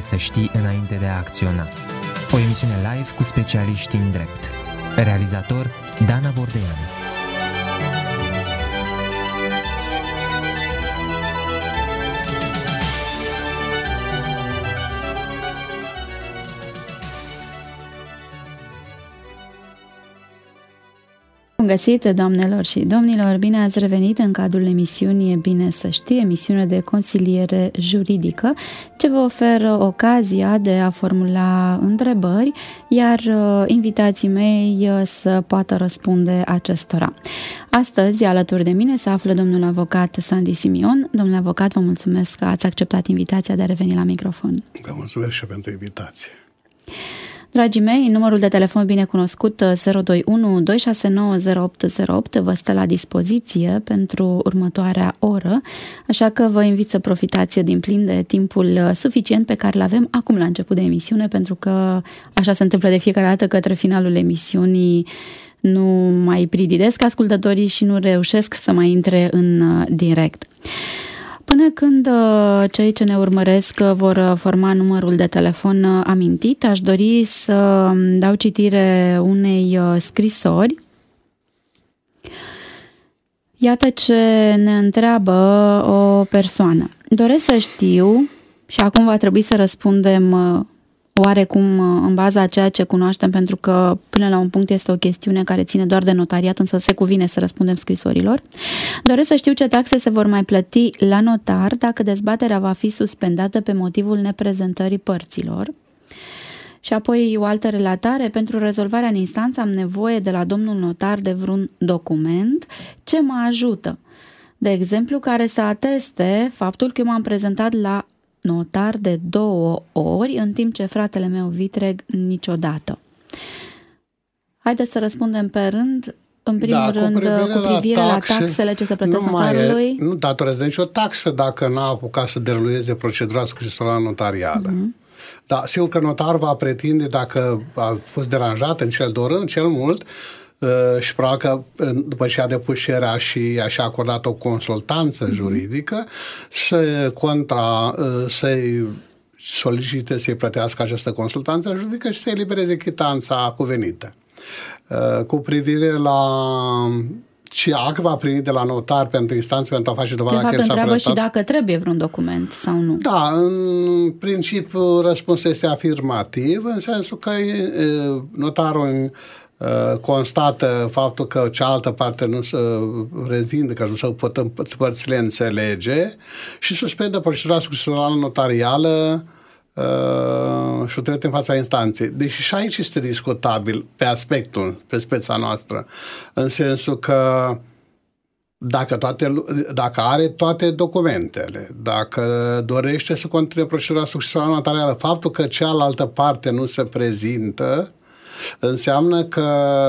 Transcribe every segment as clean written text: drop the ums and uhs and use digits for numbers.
să știi înainte de a acționa. O emisiune live cu specialiști în drept. Realizator Dana Bordeanu. Bun găsit, doamnelor și domnilor! Bine ați revenit în cadrul emisiunii E bine să știi, emisiune de consiliere juridică, ce vă oferă ocazia de a formula întrebări, iar invitații mei să poată răspunde acestora. Astăzi, alături de mine, se află domnul avocat Sandy Simion. Domnule avocat, vă mulțumesc că ați acceptat invitația de a reveni la microfon. Vă mulțumesc și pentru invitație. Dragii mei, numărul de telefon binecunoscut 021 269 0808 vă stă la dispoziție pentru următoarea oră, așa că vă invit să profitați din plin de timpul suficient pe care îl avem acum la început de emisiune, pentru că așa se întâmplă de fiecare dată, către finalul emisiunii nu mai prididesc ascultătorii și nu reușesc să mai intre în direct. Până când cei ce ne urmăresc vor forma numărul de telefon amintit, aș dori să dau citire unei scrisori. Iată ce ne întreabă o persoană. Doresc să știu, și acum va trebui să răspundem oarecum în baza a ceea ce cunoaștem, pentru că până la un punct este o chestiune care ține doar de notariat, însă se cuvine să răspundem scrisorilor. Doresc să știu ce taxe se vor mai plăti la notar dacă dezbaterea va fi suspendată pe motivul neprezentării părților. Și apoi o altă relatare: pentru rezolvarea în instanță am nevoie de la domnul notar de vreun document ce mă ajută, de exemplu, care să ateste faptul că eu m-am prezentat la notar de 2 ori, în timp ce fratele meu vitreg niciodată. Haideți să răspundem pe rând. În primul rând, cu privire la taxele ce se plătesc notarului. Nu datorează nicio taxă dacă n-a apucat să derulieze procedura succesorală notarială. Da, sigur că notarul va pretinde, dacă a fost deranjat în cel 2 rând, cel mult, și probabil că după ce a depus cererea și a acordat o consultanță juridică, să-i solicite să-i plătească această consultanță juridică și să-i elibereze chitanța cuvenită. Cu privire la ce act va primi de la notar pentru instanță pentru a face dovada că el s-a prezentat. întreabă și dacă trebuie vreun document sau nu. Da, în principiu răspunsul este afirmativ, în sensul că notarul constată faptul că cealaltă parte nu se rezină, că nu se pot părțile înțelege și suspendă procedura succesorală notarială și o trece în fața instanței. Deși și aici este discutabil pe speța noastră, în sensul că dacă are toate documentele, dacă dorește să continue procedura succesorală notarială, faptul că cealaltă parte nu se prezintă înseamnă că,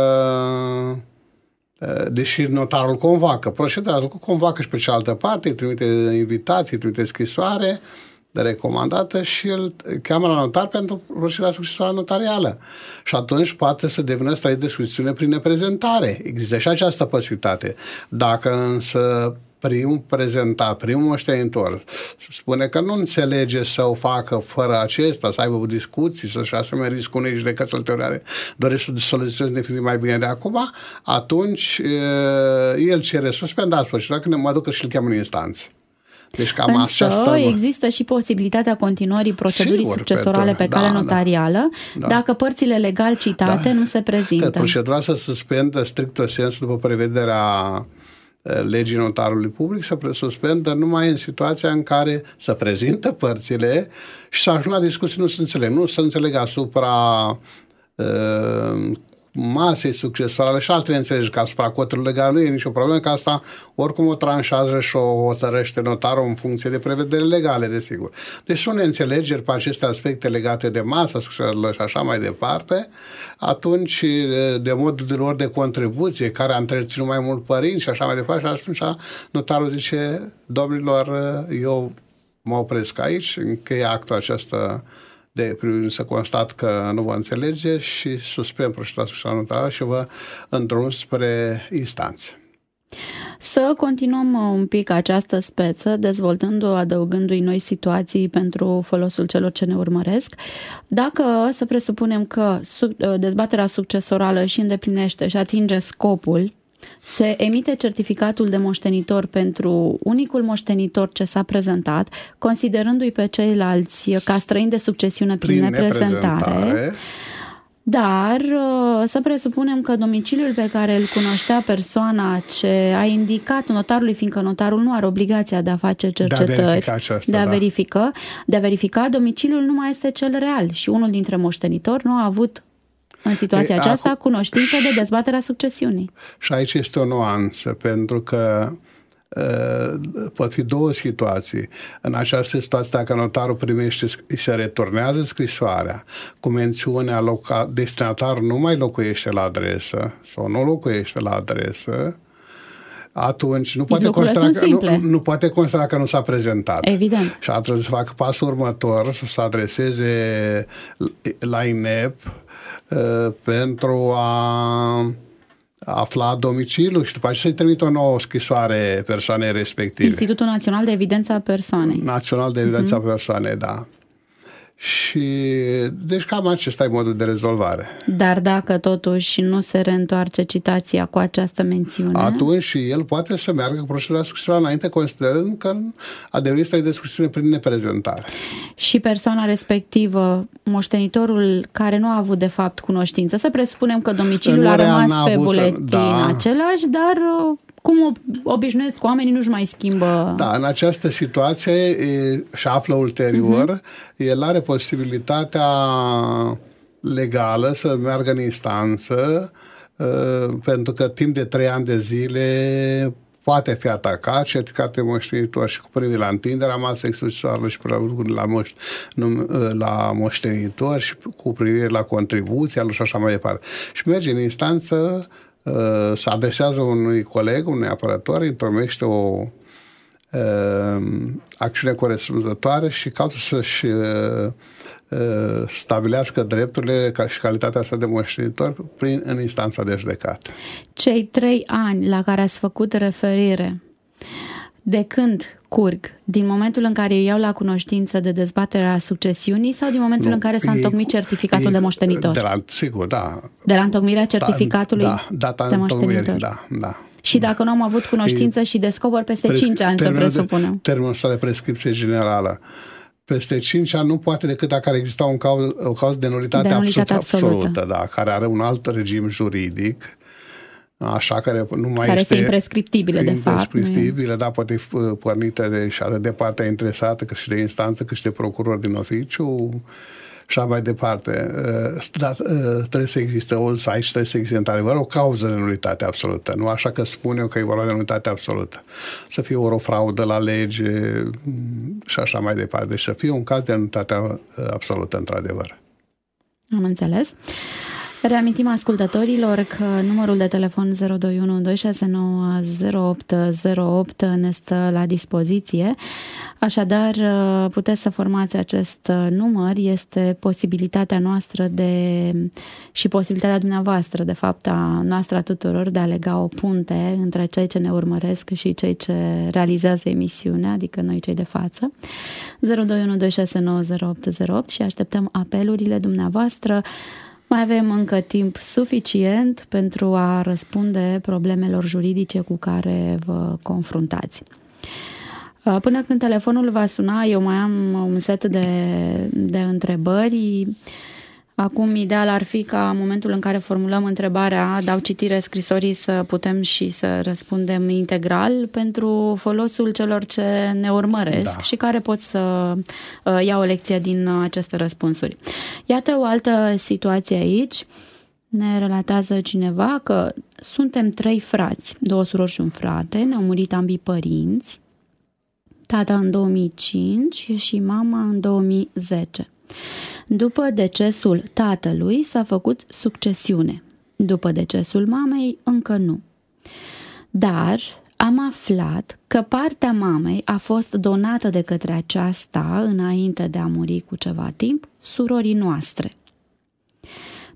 deși notarul convoacă, procedează, convoacă și pe cealaltă parte, îi trimite invitații, îi trimite scrisoare recomandată și îl cheamă la notar pentru procedura succesorală notarială. Și atunci poate să devină străin de succesiune prin neprezentare. Există și această posibilitate. Dacă însă primul moștenitor spune că nu înțelege să o facă fără acesta, să aibă discuții, să-și asume riscul unei judecăți ulterioare, dorește să soliciteze definitiv mai bine de acum, atunci el cere suspendați procedura, când mă duc și îl cheamă în instanță. Deci cam însă există și posibilitatea continuării procedurii succesorale pe cale notarială, dacă părțile legal citate nu se prezintă. Că procedura se suspendă stricto sensu după prevederea legii notarului public, se suspendă numai în situația în care se prezintă părțile și să ajung la discuții, nu se înțeleg asupra masei succesorale și altele înțelegi că asupra cotelor legale nu e nicio problemă, că asta oricum o tranșează și o hotărăște notarul în funcție de prevedere legale, desigur. Deci sunt neînțelegeri pe aceste aspecte legate de masa succesorală și așa mai departe, atunci de modul lor de contribuție, care a întreținut mai mult părinți și așa mai departe, și atunci notarul zice: domnilor, eu mă opresc aici, încheie actul acesta să constat că nu vă înțelege și suspend procedura succesorală notarială și vă îndrum spre instanță. Să continuăm un pic această speță, dezvoltându-o, adăugându-i noi situații pentru folosul celor ce ne urmăresc. Dacă să presupunem că dezbaterea succesorală și îndeplinește și atinge scopul, se emite certificatul de moștenitor pentru unicul moștenitor ce s-a prezentat, considerându-i pe ceilalți ca străini de succesiune prin neprezentare. Dar să presupunem că domiciliul pe care îl cunoștea persoana ce a indicat notarului, fiindcă notarul nu are obligația de a face cercetări, de a verifica, domiciliul nu mai este cel real și unul dintre moștenitori nu a avut în situația aceasta cunoștință de dezbaterea succesiunii. Și aici este o nuanță, pentru că pot fi două situații. În această situație, dacă notarul primește, se returnează scrisoarea cu mențiunea destinatarul nu mai locuiește la adresă sau nu locuiește la adresă, atunci nu poate considera că nu s-a prezentat. Evident. Și trebuie să facă pasul următor, să se adreseze la INEP pentru a afla domiciliul și după aceea să-i trimite o nouă scrisoare persoanei respective. Institutul Național de Evidență a Persoanei. Național de Evidență a Persoanei, da. Și deci cam acesta e modul de rezolvare. Dar dacă totuși nu se reîntoarce citația cu această mențiune, atunci și el poate să meargă cu procedura succesorală înainte, considerând că a devenit stare de succesiune prin neprezentare. Și persoana respectivă, moștenitorul care nu a avut de fapt cunoștință, să presupunem că domiciliul a rămas pe buletin același, dar cum obișnuiesc oamenii, nu-și mai schimbă. Da, în această situație și află ulterior, el are posibilitatea legală să meargă în instanță, pentru că timp de 3 ani de zile poate fi atacat, certificat de moștenitor și cu privire la întinderea masei succesoarelor și la moștenitor și cu privire la contribuția lui și așa mai departe. Și merge în instanță, se adresează unui coleg, unui apărător, întocmește o acțiune corespunzătoare și caută să-și stabilească drepturile și calitatea sa de moștenitor în instanța de judecată. Cei 3 ani la care ați făcut referire, de când curg? Din momentul în care iau la cunoștință de dezbaterea succesiunii sau din momentul în care s-a întocmit certificatul de moștenitor? Sigur, da. De la întocmirea certificatului de moștenitor? Da. Și dacă nu am avut cunoștință și descoper peste 5 ani, să presupunem? Termenul de prescripție generală. Peste 5 ani nu poate decât dacă ar exista o cauză de nulitate absolută, da, care are un alt regim juridic, așa, care nu mai este imprescriptibilă, de fapt. Imprescriptibilă, da, poate fi pornită și atât de partea interesată, cât și de instanță, cât și de procuror din oficiu, și așa mai departe. Dar trebuie să existe, aici trebuie să existe într-adevăr o cauză de nulitate absolută. Nu așa că spun eu că e vorba de nulitate absolută. Să fie o fraudă la lege și așa mai departe. Deci să fie un caz de nulitate absolută, într-adevăr. Am înțeles. Reamintim ascultătorilor că numărul de telefon 021-269-0808 ne stă la dispoziție. Așadar, puteți să formați acest număr. Este posibilitatea noastră și posibilitatea dumneavoastră, de fapt, a noastră a tuturor, de a lega o punte între cei ce ne urmăresc și cei ce realizează emisiunea, adică noi cei de față. 021-269-0808 și așteptăm apelurile dumneavoastră. Mai avem încă timp suficient pentru a răspunde problemelor juridice cu care vă confruntați. Până când telefonul va suna, eu mai am un set de întrebări. Acum, ideal ar fi ca în momentul în care formulăm întrebarea, dau citire scrisorii, să putem și să răspundem integral pentru folosul celor ce ne urmăresc și care pot să iau o lecție din aceste răspunsuri. Iată o altă situație aici. Ne relatează cineva că suntem 3 frați, 2 surori și un frate, ne-au murit ambii părinți, tata în 2005 și mama în 2010. După decesul tatălui s-a făcut succesiune. După decesul mamei, încă nu. Dar am aflat că partea mamei a fost donată de către aceasta, înainte de a muri cu ceva timp, surorii noastre.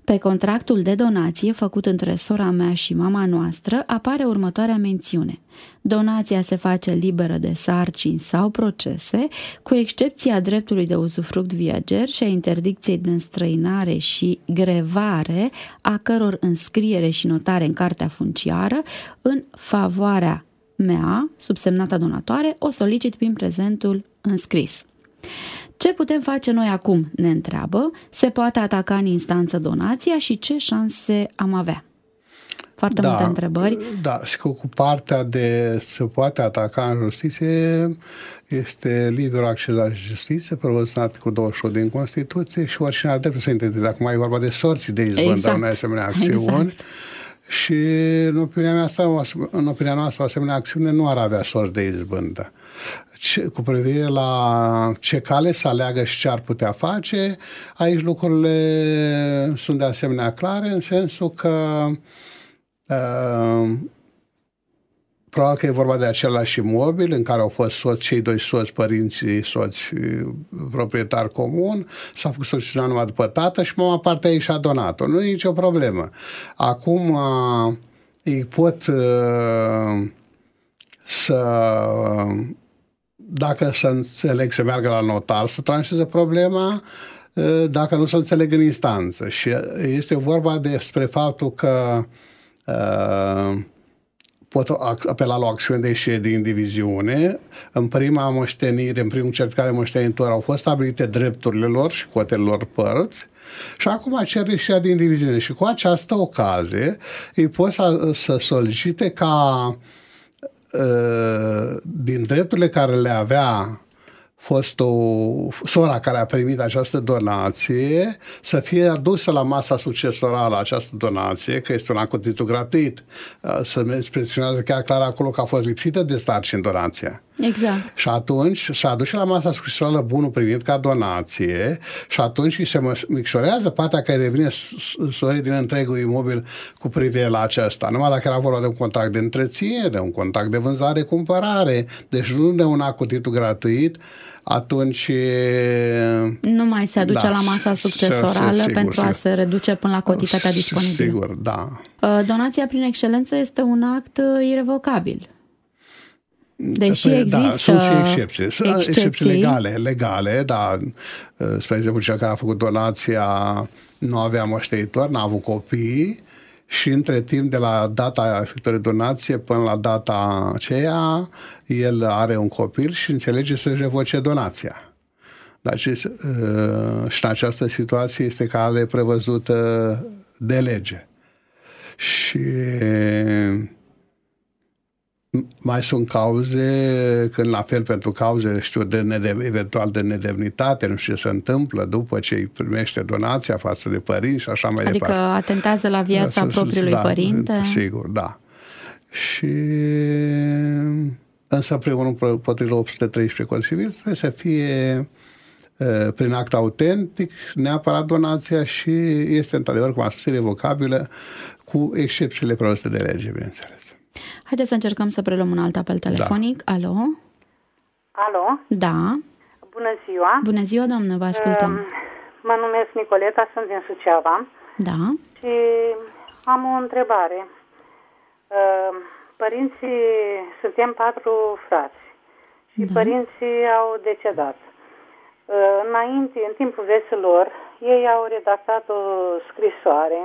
Pe contractul de donație făcut între sora mea și mama noastră apare următoarea mențiune. Donația se face liberă de sarcini sau procese, cu excepția dreptului de uzufruct viager și a interdicției de înstrăinare și grevare, a căror înscriere și notare în cartea funciară, în favoarea mea, subsemnata donatoare, o solicit prin prezentul înscris. Ce putem face noi acum, ne întreabă, se poate ataca în instanță donația și ce șanse am avea? Foarte multe întrebări. Da, și cu partea de se poate ataca în justiție este liber acces la justiție, prevăzut în articolul 21 din Constituție și oricine are dreptul să intervină. Acum e vorba de sorții de izbândă unei asemenea acțiuni. Exact. Și în opinia noastră, o asemenea acțiune nu ar avea sorți de izbândă. Cu privire la ce cale să aleagă și ce ar putea face, aici lucrurile sunt de asemenea clare, în sensul că probabil că e vorba de același imobil în care au fost cei doi soți, părinții soți, proprietari comun, s-a făcut succesiunea numai după tată și mama partea ei și-a donat-o. Nu e nicio problemă. Acum ei pot dacă să înțeleg, să meargă la notar, să tranșeze problema, dacă nu să înțeleg în instanță. Și este vorba despre faptul că pot apela la o acțiune de ieșire din diviziune. În prima moștenire, în primul certificat de moștenitor au fost stabilite drepturile lor și cotele lor părți și acum cer ieșirea din diviziune. Și cu această ocazie îi pot să solicite ca din drepturile care le avea sora care a primit această donație să fie adusă la masa succesorală această donație, că este un act cu titlu gratuit. Se menționează chiar clar acolo că a fost lipsită de sarcini donația. Exact. Și atunci se aduce la masa succesorală bunul primit ca donație și atunci îi se micșorează partea care revine sorii din întregul imobil cu privire la acesta. Numai dacă era vorba de un contract de întreținere, un contract de vânzare-cumpărare, deci nu de un act cu titlu gratuit, atunci nu mai se aduce la masa succesorală pentru a se reduce până la cantitatea disponibilă. Sigur, da. Donația prin excelență este un act irevocabil. Deși există sunt și excepții legale, dar, spre exemplu, cel care a făcut donația nu avea moștenitor, n-a avut copii și între timp de la data efectuării donație până la data aceea el are un copil și înțelege să-și revoce donația. Dar și în această situație este cale prevăzută de lege. Și mai sunt cauze, când la fel pentru cauze, eventual de nedemnitate, nu știu ce se întâmplă după ce îi primește donația față de părinți și așa mai departe. Adică atentează la viața propriului părinte? Sigur, da. Și însă primul potrivit 813 Cod Civil trebuie să fie prin act autentic, neapărat donația și este într-adevăr, cum am spus, irrevocabilă, cu excepțiile prevăzute de lege, bineînțeles. Haideți să încercăm să preluăm un alt apel telefonic. Da. Alo? Alo? Da. Bună ziua! Bună ziua, doamnă, vă ascultăm. Mă numesc Nicoleta, sunt din Suceava. Da. Și am o întrebare. Părinții, suntem 4 frați și părinții au decedat. Înainte, în timpul vieților, ei au redactat o scrisoare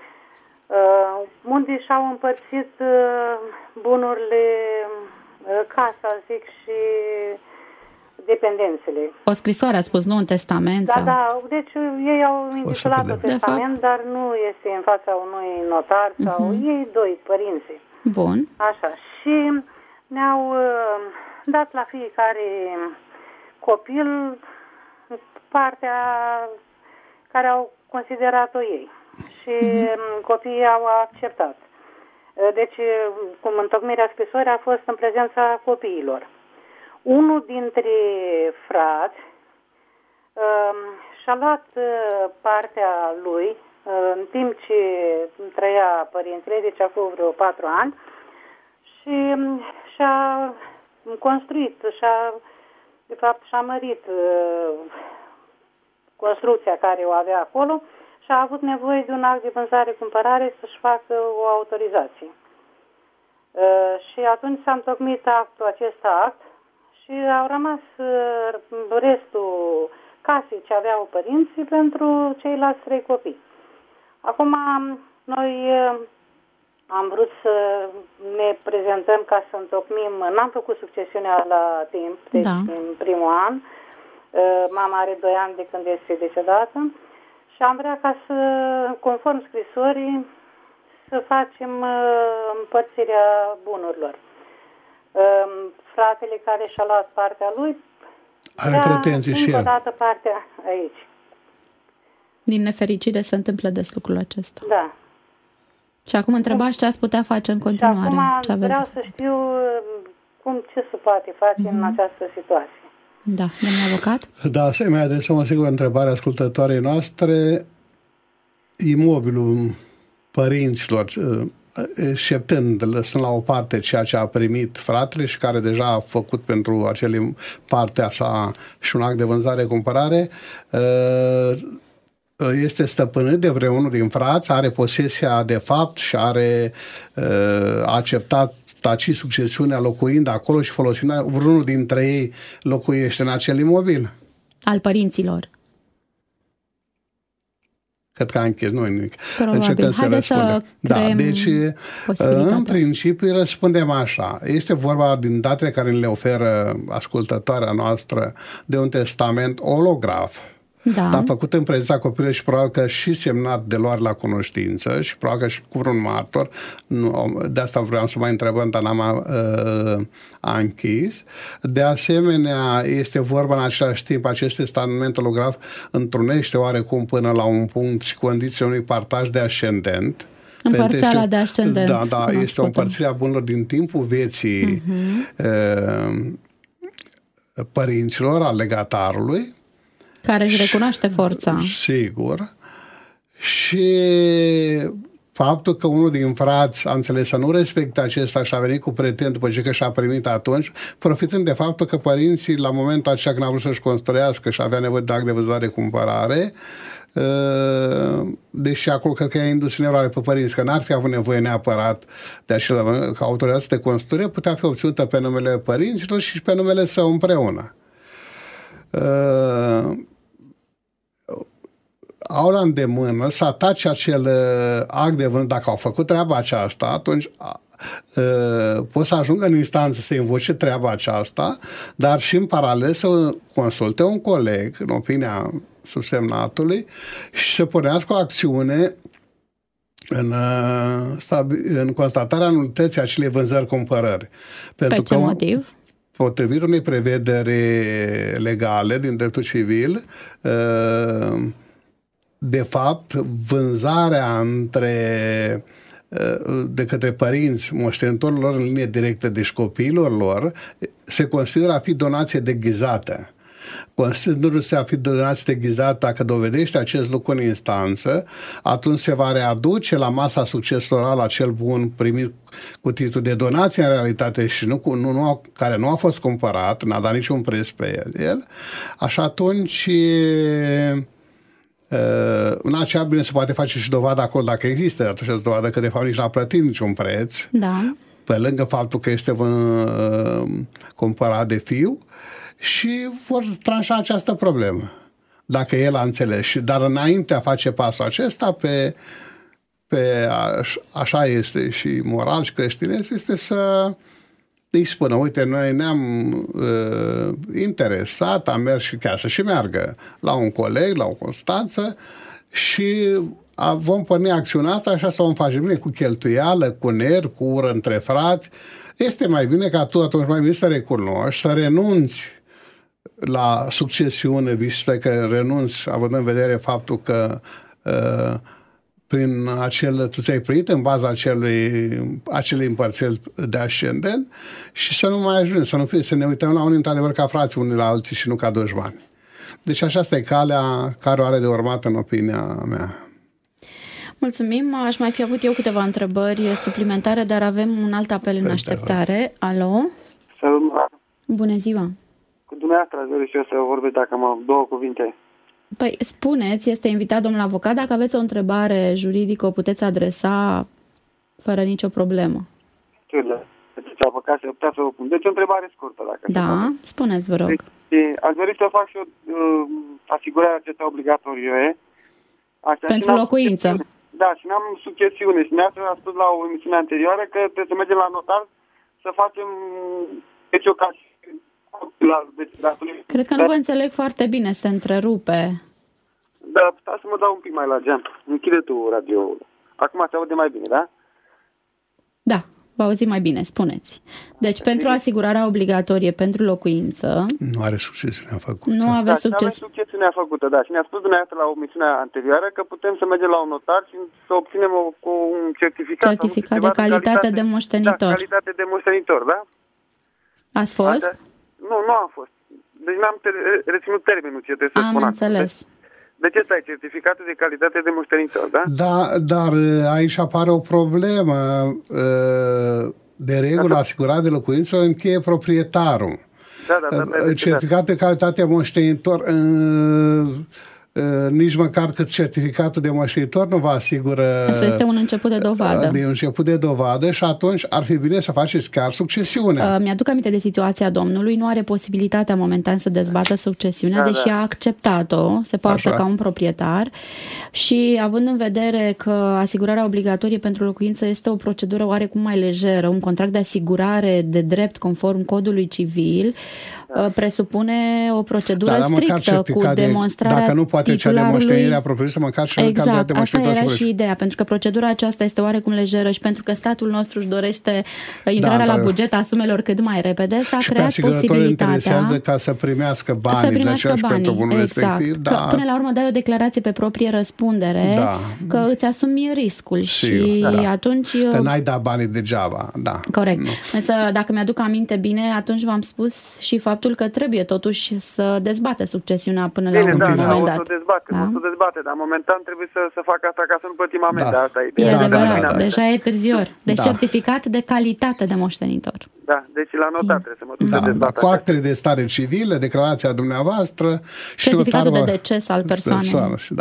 unde și-au împărțit bunurile, casa, zic, și dependențele. O scrisoare, a spus, nu un testament? Da, sau... da, deci ei au intitulat un testament, dar nu este în fața unui notar sau ei doi, părinții. Bun. Așa, și ne-au dat la fiecare copil partea care au considerat-o ei. Și copiii au acceptat. Deci, cum întocmirea scrisorii a fost în prezența copiilor. Unul dintre frați și-a luat partea lui în timp ce trăia părintele, deci acum vreo 4 ani, și și-a construit, de fapt și-a mărit construcția care o avea acolo și a avut nevoie de un act de vânzare-cumpărare să-și facă o autorizație. Și atunci s-a întocmit acest act și au rămas restul casei ce aveau părinții pentru ceilalți 3 copii. Acum noi am vrut să ne prezentăm ca să întocmim, n-am făcut succesiunea la timp, deci în primul an, mama are 2 ani de când este decedată și am vrea ca să, conform scrisorii, să facem împărțirea bunurilor. Fratele care și-a luat partea lui are pretenții și el. Încă o dată partea aici. Din nefericire se întâmplă des lucrul acesta. Da. Și acum întrebați ce ați putea face în continuare. Și acum ce aveți vreau să știu ce se poate face în această situație. Da, domnul avocat? Da, să mai adresăm o singură întrebare ascultătoarei noastre. Imobilul părinților, exceptând, lăsând la o parte ceea ce a primit fratele și care deja a făcut pentru acele partea sa și un act de vânzare-cumpărare, este stăpânit de vreunul din frați, are posesia de fapt și are acceptat taci succesiunea locuind acolo și folosind, vreunul dintre ei locuiește în acel imobil? Al părinților. Cred că a închis, nu nimic. Probabil. Haideți să creăm deci, în principiu, răspundem așa. Este vorba din datele care le oferă ascultătoarea noastră de un testament olograf. Da. Dar făcut în prezența copilului și probabil că și semnat de luare la cunoștință și probabil că și cu vreun martor. De asta vreau să mai întrebăm, dar n-am a închis. De asemenea, este vorba în același timp, acest testament olograf întrunește oarecum până la un punct și condițiile unui partaj de ascendent. Împărțeala de ascendent. Da, este o împărțire a bunurilor din timpul vieții părinților, al legatarului, care își recunoaște forța. Sigur. Și faptul că unul din frați a înțeles să nu respecte acesta și a venit cu pretend după ce că și-a primit atunci, profitând de faptul că părinții, la momentul acela când a vrut să-și construiască și avea nevoie de act de vânzare-cumpărare, deși acolo cred că i-a indus în eroare pe părinți, că n-ar fi avut nevoie neapărat de acela, că autorizația de construire putea fi obținută pe numele părinților și pe numele său împreună. Au la îndemână să atace acel act de vânzare. Dacă au făcut treaba aceasta, atunci pot să ajungă în instanță să invoce treaba aceasta, dar și în paralel să consulte un coleg, în opinia subsemnatului, și să pornească o acțiune în constatarea nulității acelei vânzări-cumpărări. Pe ce motiv? Potrivit unei prevederi legale din dreptul civil, de fapt, vânzarea de către părinți moștenitorilor lor în linie directă, deci copiilor lor, se consideră a fi donație deghizată. Considerându-se a fi donație deghizată, dacă dovedește acest lucru în instanță, atunci se va readuce la masa succesorală acel bun primit cu titlul de donație în realitate și care nu a fost cumpărat, n-a dat niciun preț pe el. Așa atunci în acea bine se poate face și dovadă acolo dacă există această dovadă că de fapt nici n-a plătit niciun preț, da, pe lângă faptul că este cumpărat de fiu, și vor tranșa această problemă, dacă el a înțeles. Dar înainte a face pasul acesta, așa este și moral și creștinesc, este să îi spună, uite, noi ne-am interesat, am mers și chiar să și meargă la un coleg, la o constanță și vom porni acțiunea asta, așa să o face bine, cu cheltuială, cu nervi, cu ură între frați. Este mai bine ca tu atunci mai bine să recunoști, să renunți la succesiune, visto că renunți, având în vedere faptul că prin tu ți-ai primit în baza acelei împărțiri de ascendent și să nu mai ajungem, să ne uităm la unii într-adevăr ca frații unii la alții și nu ca dușmani. Deci așa este calea care o are de urmat în opinia mea. Mulțumim. Aș mai fi avut eu câteva întrebări suplimentare, dar avem un alt apel în așteptare. Alo? Salut! Bună ziua! Cu dumneavoastră aș dori și eu să vorbesc, dacă două cuvinte. Păi spuneți, este invitat domnul avocat, dacă aveți o întrebare juridică o puteți adresa fără nicio problemă. Deci avocat se putea să o pun. Deci o întrebare scurtă, dacă da, spuneți, vă rog. Deci, aș dori să fac și o asigurarea acestea obligatorie. Pentru locuință. Da, și n-am succesiune. Și mi-a spus la o emisiune anterioară că trebuie să mergem la notar să facem deci o casă. Cred că nu vă înțeleg foarte bine, se întrerupe. Da, stai să mă dau un pic mai la geam. Închide tu radio-ul. Acum se aude mai bine, da? Da, vă auzi mai bine, spuneți. Deci pentru asigurarea obligatorie pentru locuință... Nu are succesiunea făcută. Nu aveți succesiunea făcută, da. Și ne-a spus dumneavoastră la o emisiune anterioară că putem să mergem la un notar și să obținem un certificat. Certificat de calitate de moștenitor. Da, calitate de moștenitor, da? Ați fost? Nu am fost. Deci n-am reținut termenul ce trebuie să spun. Am înțeles. Deci ăsta e certificatul de calitate de moștenitor, da? Da, dar aici apare o problemă. De regulă, asigurat de locuință o încheie proprietarul. Da. Certificatul de calitate de moștenitor... nici măcar cât certificatul de moștenitor nu vă asigură... Asta este un început de dovadă. De un început de dovadă și atunci ar fi bine să faceți chiar succesiunea. Mi-aduc aminte de situația domnului, nu are posibilitatea momentan să dezbată succesiunea, deși a acceptat-o, se poartă ca un proprietar și având în vedere că asigurarea obligatorie pentru locuință este o procedură oarecum mai lejeră, un contract de asigurare de drept conform codului civil, presupune o procedură strictă cu demonstrarea dacă nu poate cea de moștenirea propriu-zisă, măcar și exact, de asta era și ideea, pentru că procedura aceasta este oarecum lejeră și pentru că statul nostru își dorește intrarea la buget a sumelor cât mai repede, s-a creat posibilitatea interesează ca să primească banii pentru bunul respectiv. Da. Că până la urmă dai o declarație pe proprie răspundere că îți asumi riscul și atunci... Că n-ai dat banii degeaba. Da. Corect. Însă, dacă mi-aduc aminte bine, atunci v-am spus și faptul că trebuie totuși să dezbate succesiunea până la un moment dat. O să dezbate, dar momentan trebuie să fac asta ca să nu plătim amenda. Asta e adevărat, deja e târziu. Deci certificat de calitate de moștenitor. Da, deci la notar trebuie să mă duc să dezbat. Cu actele de stare civilă, declarația dumneavoastră și certificatul de deces al persoanei.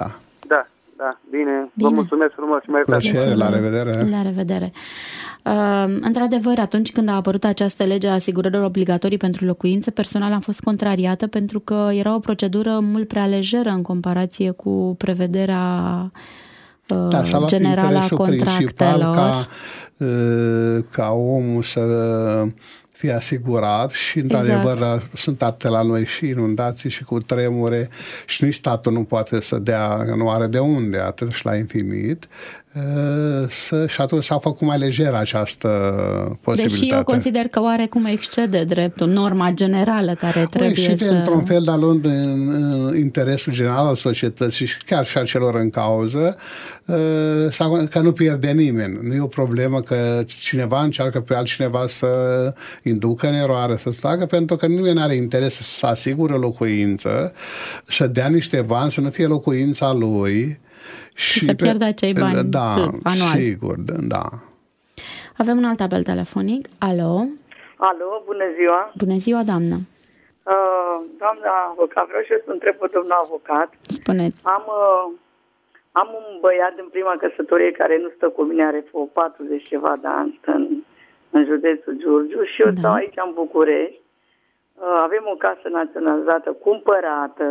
Da, bine. Vă mulțumesc frumos și mai plăcere, la revedere. La revedere. Într-adevăr, atunci când a apărut această lege a asigurărilor obligatorii pentru locuințe, personal am fost contrariată pentru că era o procedură mult prea lejeră în comparație cu prevederea generală a contractelor. Ca omul să fie asigurat și, într-adevăr, sunt atâtea la noi și inundații și cu tremure și nici statul nu poate să dea, nu are de unde, atât și la infinit. Și atunci s-a făcut mai lejeră această posibilitate. Deși eu consider că oarecum excede dreptul, norma generală care trebuie să... într-un fel, dar luând în interesul general al societății și chiar și a celor în cauză, că nu pierde nimeni. Nu e o problemă că cineva încearcă pe altcineva să inducă în eroare, să facă, pentru că nimeni nu are interes să asigure locuință, să dea niște bani, să nu fie locuința lui, și să pierdă acei bani anual. Sigur, da. Avem un alt apel telefonic. Alo, bună ziua. Bună ziua, doamnă. Doamna avocat, vreau și eu să întreb pe domnul avocat. Spuneți. Am un băiat din prima căsătorie care nu stă cu mine, are 40 ceva de ani, stă în județul Giurgiu și eu stau aici în București. Avem o casă naționalizată cumpărată.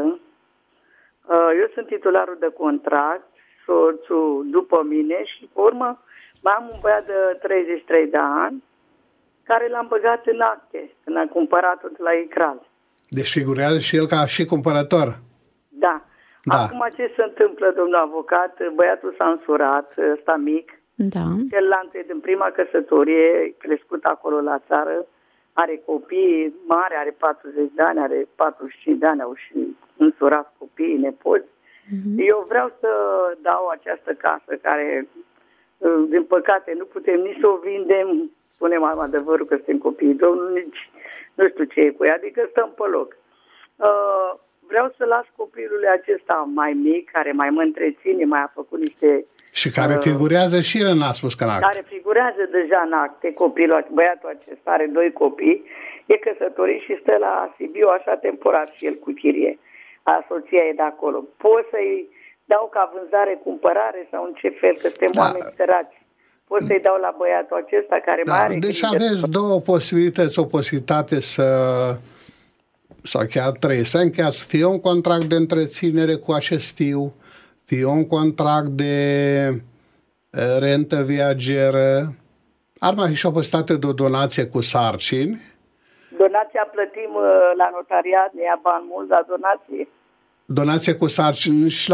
Eu sunt titularul de contract, soțul după mine și pe urmă mai am un băiat de 33 de ani care l-am băgat în acte când am cumpărat-o de la ICRAL. Deci figurează și el ca și cumpărător. Da. Acum ce se întâmplă, domnul avocat? Băiatul s-a însurat, ăsta mic, celălalt e din prima căsătorie, crescut acolo la țară, are copii mari, are 40 de ani, are 45 de ani, au și însurat copiii, nepoți. Eu vreau să dau această casă care, din păcate, nu putem nici să o vindem, spunem adevărul că suntem copiii Domnului, nici nu știu ce e cu ea, adică stăm pe loc. Vreau să las copilul acesta mai mic, care mai mă întreține, mai a făcut niște... Și care figurează și el n-a spus că în acte. Care figurează deja în acte, băiatul acesta are 2 copii, e căsătorit și stă la Sibiu așa temporar și el cu chirie. soția e de acolo. Pot să-i dau ca vânzare-cumpărare sau în ce fel, că suntem oameni săraci. Pot să-i dau la băiatul acesta care mai are... Deci aveți două posibilități. O posibilitate sau chiar trei, să încheiați fie un contract de întreținere cu acest fiu, fie un contract de rentă viageră. Ar mai fi și o posibilitate de o donație cu sarcini. Donația plătim la notariat, ne ia bani mult la donație. Donație cu sarcini și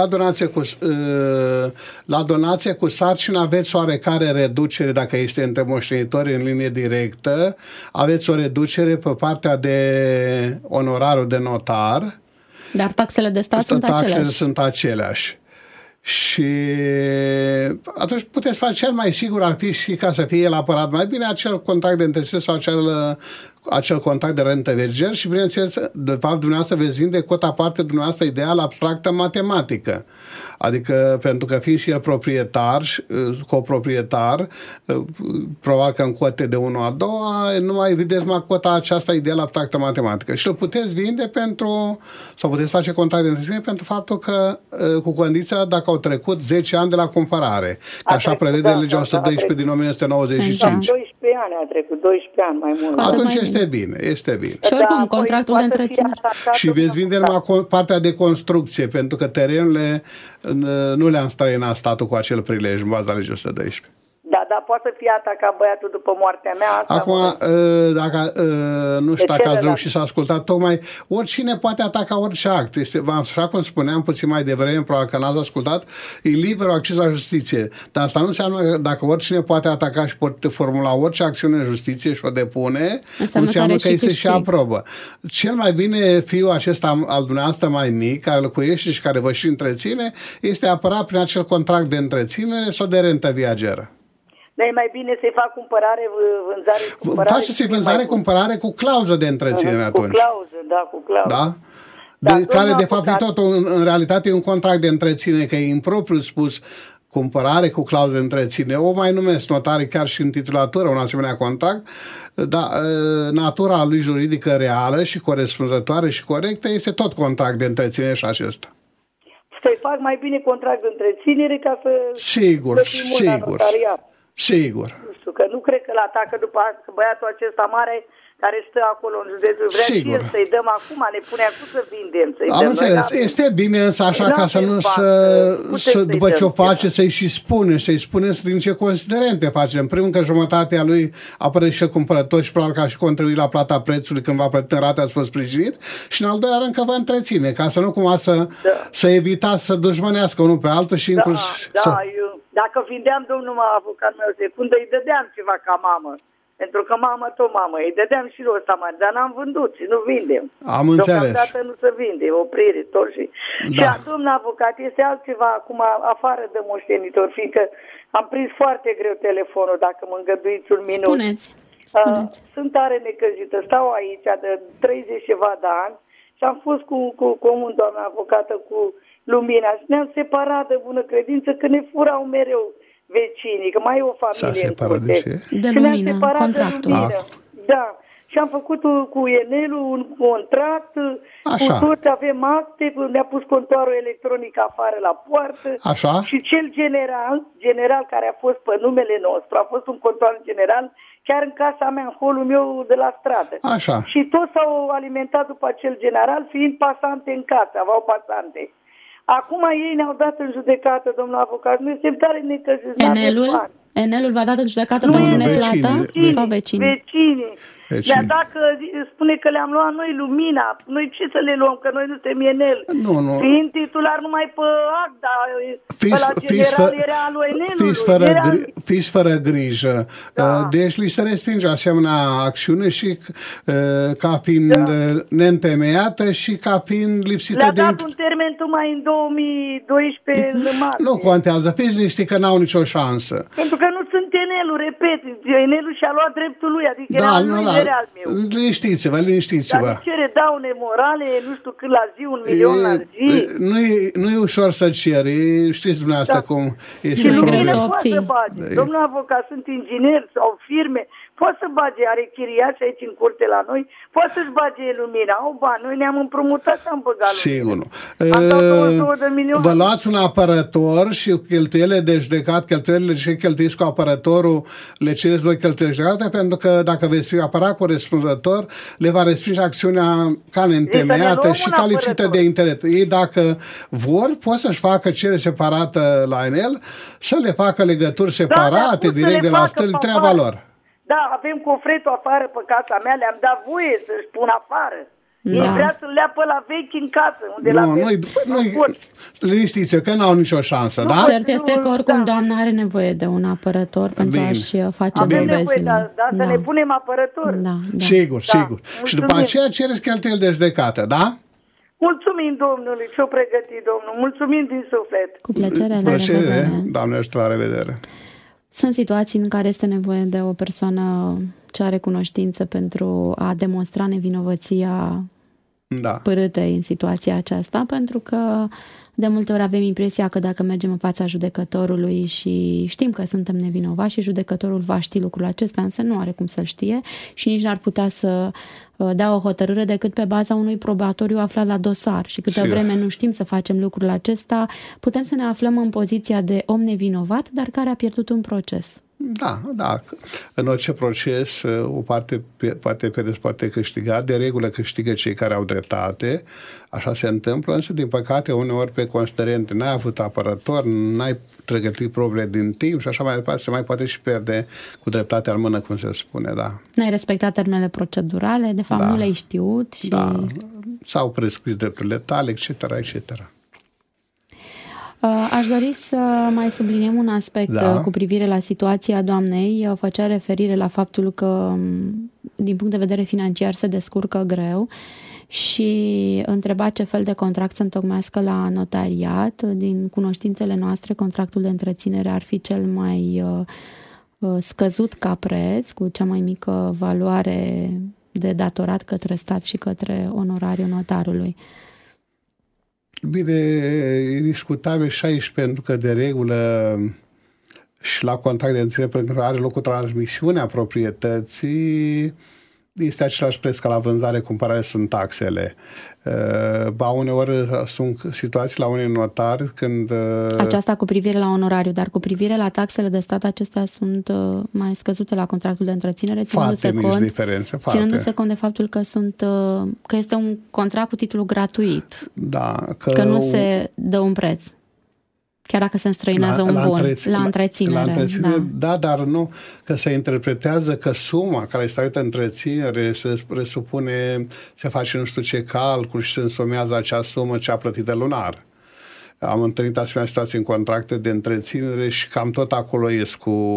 la donație cu sarcini aveți oarecare reducere dacă este între moștenitori în linie directă, aveți o reducere pe partea de onorarul de notar. Dar taxele de stat sunt aceleași. Și atunci puteți face cel mai sigur ar fi și ca să fie el apărat mai bine acel contract de întreținere sau acel contract de rentă viager și bineînțeles, de fapt, dumneavoastră veți vinde cota parte dumneavoastră ideală abstractă matematică. Adică, pentru că fiind și el proprietar, coproprietar, probabil că în cote de 1/2, nu mai vedeți mai cota aceasta ideală abstractă matematică. Și îl puteți vinde sau puteți face contract de întreținere pentru faptul că, cu condiția dacă au trecut 10 ani de la cumpărare. Că așa prevede legea 112 din 1995. 12 ani a trecut, 12 ani mai mult. Atunci este bine. Și oricum, contractul de întreținere. Și veți vinde numai partea de construcție, pentru că terenurile nu le-a înstrăinat statul cu acel prilej în baza legii 112. Da, dar poate să fie atacat băiatul după moartea mea. Acum, dacă nu știu dacă ați reușit să ascultați, tocmai oricine poate ataca orice act. Așa cum spuneam puțin mai devreme, probabil că n-ați ascultat, e liber acces la justiție. Dar asta nu înseamnă că dacă oricine poate ataca și poate formula orice acțiune în justiție și o depune, înseamnă că îi se și aprobă. Cel mai bine fiul acesta al dumneavoastră mai mic, care locuiește și care vă și întreține, este apărat prin acel contract de întreținere sau de rentă viageră. Dar e mai bine să-i fac vânzare-cumpărare. Faceți vânzare-cumpărare cu clauză de întreținere atunci. Cu clauză, cu clauză. Da? Care de fapt e tot, în realitate e un contract de întreținere, că e impropriu spus cumpărare cu clauză de întreținere. O mai numesc notarii chiar și în titulatură un asemenea contract, dar natura lui juridică reală și corespunzătoare și corectă este tot contract de întreținere și acesta. Să-i fac mai bine contract de întreținere ca să... Sigur. Nu știu, că nu cred că l-atacă după băiatul acesta mare care stă acolo în județul. Vrea și el să-i dăm acum, ne pune acum să vindem. Am înțeles. Este bine însă așa ca să nu după ce o face să-i spuneți din ce considerente face. În primul că jumătatea lui apără și cumpărător și probabil că a și contribuit la plata prețului când va plăti în rate, ați fost sprijinit și în al doilea rând că vă întreține, ca să nu cumva să evitați să dușmănească unul pe altul și inclus... Dacă vindeam, domnul avocat meu secundă, îi dădeam ceva ca mamă. Pentru că tot mamă, îi dădeam și ăsta mare, dar n-am vândut și nu vindem. Am înțeles. Deocamdată nu se vinde, oprire, tot și... Da. Și domnul avocat, este altceva acum, afară de moștenitor, fiindcă am prins foarte greu telefonul, dacă mă îngăduiți un minut. Spuneți. Sunt tare necăjită, stau aici de 30 ceva de ani și am fost cu comun, doamna avocată, cu Lumina și ne-am separat de bună credință că ne furau mereu vecinii, că mai e o familie. S-a separat de ce? De Lumină, contractul. Da. Și am făcut cu Enelul un contract, cu toți avem acte, ne-a pus contoarul electronic afară la poartă. Așa? Și cel general care a fost pe numele nostru, a fost un contoar general chiar în casa mea, în holul meu de la stradă. Așa. Și toți s-au alimentat după acel general, fiind pasante în casă, aveau pasante. Acum ei ne-au dat în judecată, domnul avocat, nu este tare necăjiți. Enelul v-a dat în judecată pentru neplata sau vecinii? Vecinii. Dar dacă spune că le-am luat noi Lumina, noi ce să le luăm, că noi nu suntem Enel? Nu. Fiind titular numai pe act, dar ăla general era al lui Enelului. Fiți fără grijă. Deci li se respinge asemenea acțiune și ca fiind neîntemeiată și ca fiind lipsită de... Le-a dat un termen tocmai în 2012 în martie. Nu contează, fiți liniștiți că n-au nicio șansă. Pentru că nu sunt Enelul, repet, Enelul și-a luat dreptul lui, adică era al lui. Liniștiți-vă. Dar de cere daune morale, nu știu cât la zi, 1 milion la zi. Nu e ușor să ceri, știți dumneavoastră cum este și problema. Domnul avocat, sunt ingineri sau firme, Poate să bage, are chiriași aici în curte la noi, poate să-și bage lumina, au bani, noi ne-am împrumutat și am băgat lumina. Sigur nu. Am dat 22 de milioane. Vă luați un apărător și cheltuielile de judecat, cheltuielile ce cheltuiți cu apărătorul, le cereți voi cheltuieli de judecată, pentru că dacă veți apăra corespunzător, le va respinge acțiunea ca neîntemeiată și ca lipsită de interes. Ei, dacă vor, pot să-și facă cerere separată la ANL, să le facă legături separate, direct de la stâlpi, treaba lor. Da, avem cofretul afară pe casa mea, le-am dat voie să-și pun afară. Ei vrea să-l lea pe la vechi în casă. Unde liniștiți-o, că n-au nicio șansă, da? Cert este că oricum doamna are nevoie de un apărător pentru a-și face dovezile. Să ne punem apărător. Sigur. Și după aceea cereți cheltuieli de judecată, da? Mulțumim Domnului, ce-o pregătit Domnul. Mulțumim din suflet. Cu plăcere, Doamne ajută, la revedere. Sunt situații în care este nevoie de o persoană ce are cunoștință pentru a demonstra nevinovăția părâtei în situația aceasta, pentru că de multe ori avem impresia că dacă mergem în fața judecătorului și știm că suntem nevinovați și judecătorul va ști lucrul acesta, însă nu are cum să-l știe și nici n-ar putea să dea o hotărâre decât pe baza unui probatoriu aflat la dosar. Și câtă vreme nu știm să facem lucrul acesta, putem să ne aflăm în poziția de om nevinovat, dar care a pierdut un proces. Da. În orice proces, o parte poate pierde, poate câștiga. De regulă câștigă cei care au dreptate. Așa se întâmplă, însă, din păcate, uneori pe considerente n-ai avut apărător, n-ai pregătit probele din timp și așa mai departe, se mai poate și pierde cu dreptatea în mână, cum se spune, da. N-ai respectat termenele procedurale, de fapt nu le-ai știut și... S-au prescris drepturile tale, etc. Aș dori să mai subliniem un aspect cu privire la situația doamnei. Făcea referire la faptul că, din punct de vedere financiar, se descurcă greu și întreba ce fel de contract să întocmească la notariat. Din cunoștințele noastre, contractul de întreținere ar fi cel mai scăzut ca preț, cu cea mai mică valoare de datorat către stat și către onorariul notarului. Bine, e discutabil și aici, pentru că de regulă și la contract de întreținere, pentru că are loc o transmisiune a proprietății, este același preț ca la vânzare, cumpărare, sunt taxele. Uneori sunt situații la unui notari când... Aceasta cu privire la onorariu, dar cu privire la taxele de stat, acestea sunt mai scăzute la contractul de întreținere, ținându-se cont de faptul că este un contract cu titlu gratuit. Că nu se dă un preț. Chiar dacă se înstrăinează un bun la întreținere. Da, dar nu că se interpretează că suma care este stabilită întreținere se presupune, se face nu știu ce calcul și se însumează acea sumă ce a plătit de lunar. Am întâlnit asemenea situații în contracte de întreținere și cam tot acolo ies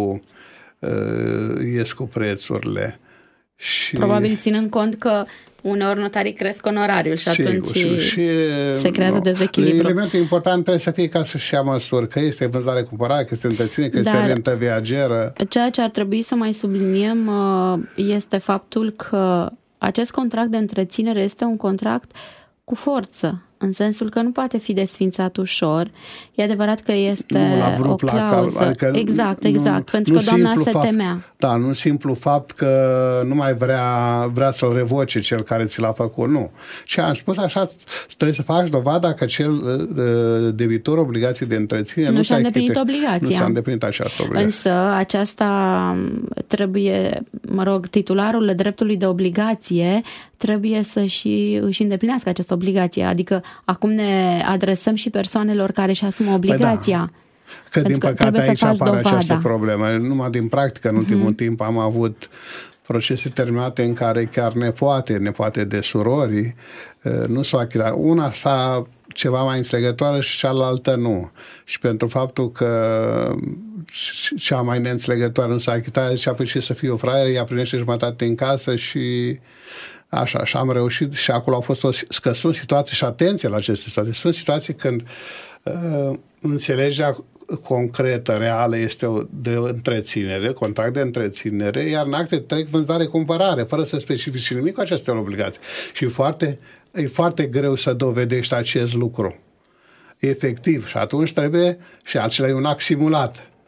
cu prețurile. Și... Probabil ținând cont că uneori notarii cresc onorariul și atunci se creează dezechilibru. Elementul important trebuie să fie ca să-și ia măsuri, că este vânzare-cumpărare, că este întreținere, că este rentă viageră. Ceea ce ar trebui să mai subliniem este faptul că acest contract de întreținere este un contract cu forță, în sensul că nu poate fi desfințat ușor. E adevărat că este o clauză. Adică exact, pentru că doamna se temea. Da, nu simplu fapt că nu mai vrea să-l revoce cel care ți l-a făcut, nu. Și am spus așa, trebuie să faci dovada că cel debitor obligații de întreținere nu și-a îndeplinit obligația. Nu s-a îndeplinit această obligație. Însă aceasta trebuie, titularul dreptului de obligație trebuie să își îndeplinească această obligație. Adică acum ne adresăm și persoanelor care își asumă obligația. Că din păcate aici apare această problemă. Numai din practică, în ultimul timp am avut procese terminate în care chiar nepoate de surori nu s-au achitat. Una s-a ceva mai înțelegătoare și cealaltă nu. Și pentru faptul că cea mai neînțelegătoare nu s-a achitat, zicea, păi și să fie o fraieră, ea primește jumătate în casă și așa am reușit și acolo au fost că sunt situații și atenție la aceste situații. Sunt situații când înțelegerea concretă, reală este de întreținere, contract de întreținere, iar în acte trec vânzare-cumpărare, fără să specifici nimic cu aceste obligații. Și e foarte greu să dovedești acest lucru. Efectiv. Și atunci trebuie, și acela e un act simulat.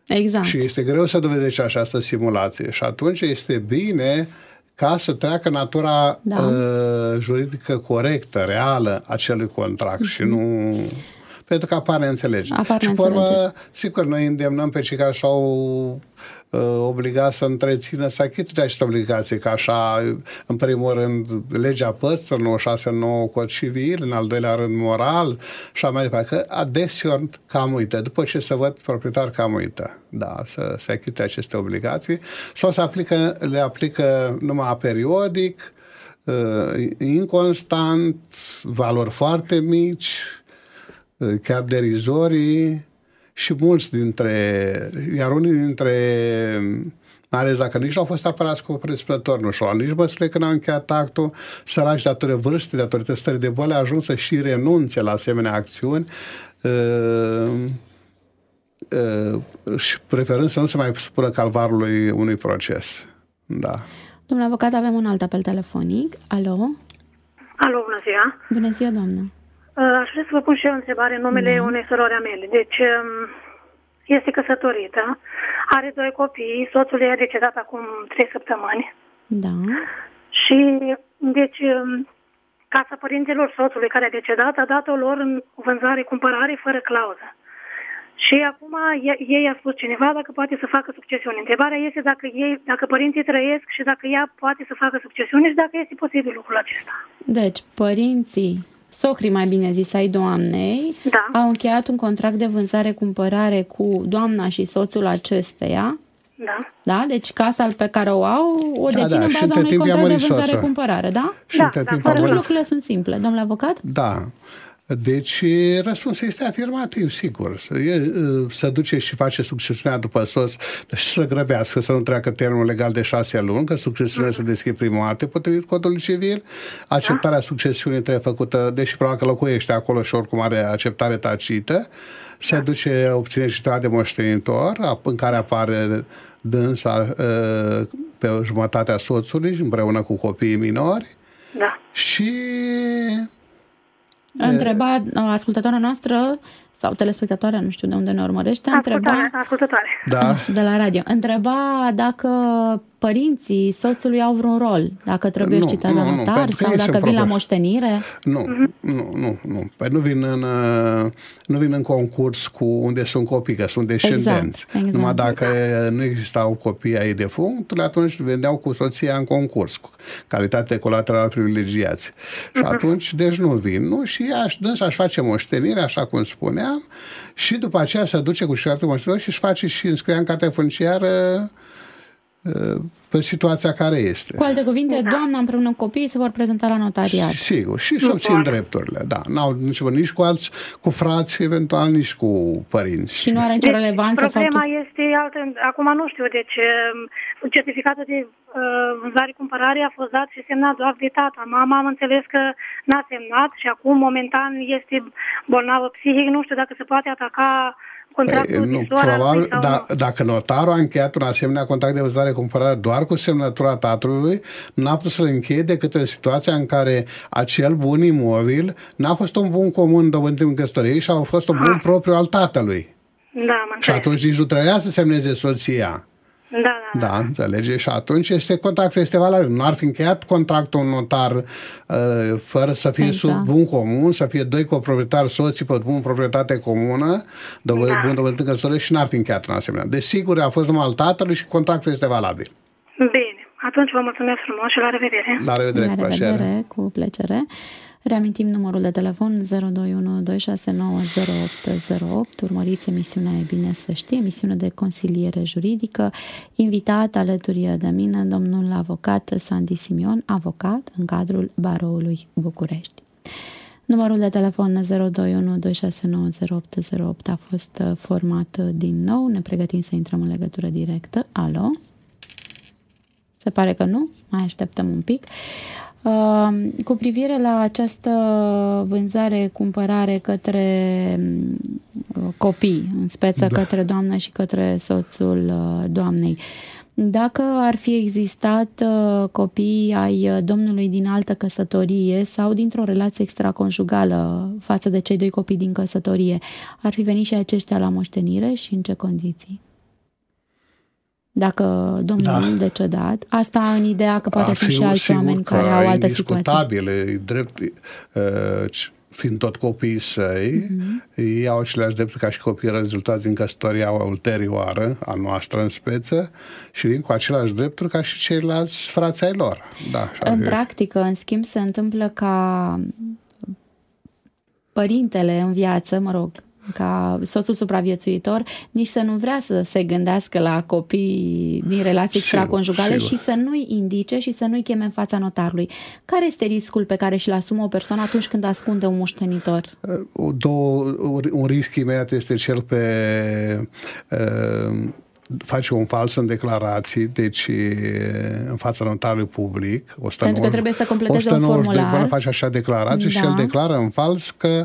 Exact. Și este greu să dovedești această simulație. Și atunci este bine ca să treacă natura juridică corectă, reală a acelui contract și nu... Pentru că apar neînțelegeri. Și pe urmă, sigur, noi îndemnăm pe cei care s-au obligat să întrețină, să achite de aceste obligații, că așa, în primul rând, legea părților, 96 cod civil, în al doilea rând moral, și mai departe, că adeseori cam uită. După ce se văd proprietar, cam uită. Da, să se achite aceste obligații, sau le aplică numai periodic, inconstant, valori foarte mici, chiar derizorii, și mulți iar unii dintre, mai ales dacă nici nu au fost apărați cu corespunzător, nu și-au nici măsurile când au încheiat actul, săraci datorită vârstei, datorită stării de boală, ajung să și renunțe la asemenea acțiuni, și preferând să nu se mai supună calvarului unui proces. Da. Domnule avocat, avem un alt apel telefonic. Alo? Alo, bună ziua! Bună ziua, doamnă! Aș vrea să vă pun și eu o întrebare în numele unei surori a mele. Deci, este căsătorită, are 2 copii, soțul ei a decedat acum 3 săptămâni. Da. Și, deci, casa părinților soțului care a decedat a dat-o lor în vânzare-cumpărare fără clauză. Și acum ei a spus cineva dacă poate să facă succesiune. Întrebarea este dacă părinții trăiesc și dacă ea poate să facă succesiune și dacă este posibil lucrul acesta. Deci, părinții, socrii mai bine zis, ai doamnei, au încheiat un contract de vânzare-cumpărare cu doamna și soțul acesteia. Da. Da? Deci casa pe care o au, o dețin în baza unui contract de vânzare-cumpărare, da? Atunci lucrurile sunt simple. Domnule avocat? Da. Deci, răspunsul este afirmativ, sigur. Să duce și face succesiunea după soț și să grăbească, să nu treacă termenul legal de 6 luni, că succesiunea se deschide prima dată potrivit codului civil. Acceptarea succesiunii trebuie făcută, deși probabil că locuiește acolo și oricum are acceptare tacită. Se duce, obține și de moștenitor, în care apare dânsa pe jumătatea soțului, împreună cu copiii minori. Da. Și... Întreba ascultătoarea noastră sau telespectatoarea, nu știu de unde ne urmărește, ascultătoare. Da. De la radio. Întreba dacă părinții soțului au vreun rol, dacă trebuie citat la notar sau dacă vin la moștenire. Nu. Păi nu vin în concurs cu unde sunt copii, că sunt descendenți. Exact. Numai dacă nu existau copii ai defunctului, atunci veneau cu soția în concurs, cu calitate de colateral privilegiați. Și atunci, deci nu vin. Nu? Și dânsa își face moștenire, așa cum spuneam, și după aceea se duce cu știatul moștenitor și își face și înscrierea în cartea funciară pe situația care este. Cu alte cuvinte, doamna împreună cu copiii se vor prezenta la notariat. Sigur, și să obțin drepturile, da. N-au nici cu frați, eventual, nici cu părinți. Și nu are nicio relevanță problema este altă. Acum nu știu, deci certificatul de vânzare-cumpărare a fost dat și semnat doar de tata. Mama am înțeles că n-a semnat și acum, momentan, este bolnavă psihic. Nu știu dacă se poate ataca probabil, dacă notarul a încheiat un asemenea contract de vânzare-cumpărare doar cu semnătura tatălui, n-a putut să-l încheie decât în situația în care acel bun imobil n-a fost un bun comun dobândit în căsătorie și a fost un bun propriu al tatălui. Da, și atunci nici nu trebuia să semneze soția. Da, înțelege? Și atunci contractul este valabil. Nu ar fi încheiat contractul un notar fără să fie sub bun comun, să fie 2 coproprietari soții pe bun proprietate comună, bun dobândit în căsătorie, și n-ar fi încheiat un asemenea. Desigur, a fost numai al tatălui și contractul este valabil. Bine. Atunci vă mulțumesc frumos și la revedere. La revedere, cu plăcere. Reamintim numărul de telefon 021 269 0808. Urmăriți emisiunea E bine să știi, emisiune de consiliere juridică. Invitat alături de mine domnul avocat Sandy Simion, avocat în cadrul Baroului București. Numărul de telefon 021 269 0808 a fost format din nou. Ne pregătim să intrăm în legătură directă. Alo? Se pare că nu. Mai așteptăm un pic. Cu privire la această vânzare-cumpărare către copii, în speță către doamnă și către soțul doamnei, dacă ar fi existat copii ai domnului din altă căsătorie sau dintr-o relație extraconjugală față de cei 2 copii din căsătorie, ar fi venit și aceștia la moștenire și în ce condiții? dacă domnul decedat. Asta în ideea că poate fi și alți oameni care au altă situație. E drept, fiind tot copiii săi, ei au aceleași drepturi ca și copiii rezultați din căsătoria ulterioară, a noastră în speță, și vin cu aceleași drepturi ca și ceilalți frații ai lor. Da, în practică, în schimb, se întâmplă ca părintele în viață, ca soțul supraviețuitor, nici să nu vrea să se gândească la copii din relații extraconjugale și să nu-i indice și să nu-i cheme în fața notarului. Care este riscul pe care și-l asumă o persoană atunci când ascunde un moștenitor? Un risc imediat este cel face un fals în declarații, deci în fața notarului public. Pentru că trebuie să completeze un formular. Face așa declarații și el declară în fals că